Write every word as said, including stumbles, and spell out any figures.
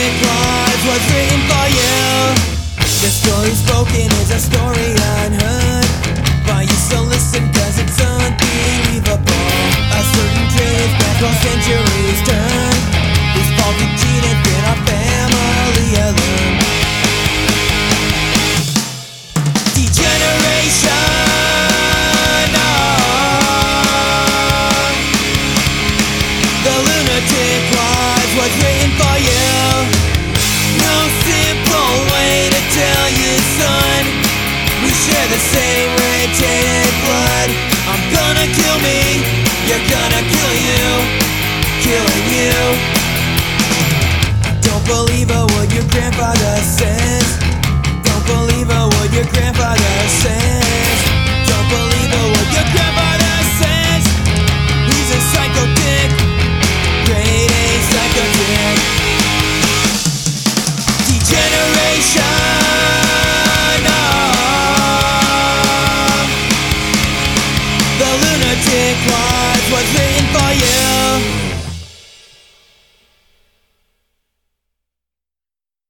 lunatic life was written for you. The story spoken is a story unheard, but you still listen cause it's unbelievable. A certain truth that will centuries turn. This faulty gene has been our family alone. Degeneration, oh. The lunatic life was written for you. No simple way to tell you, son, we share the same red tainted blood. I'm gonna kill me, you're gonna kill you, killing you. Don't believe a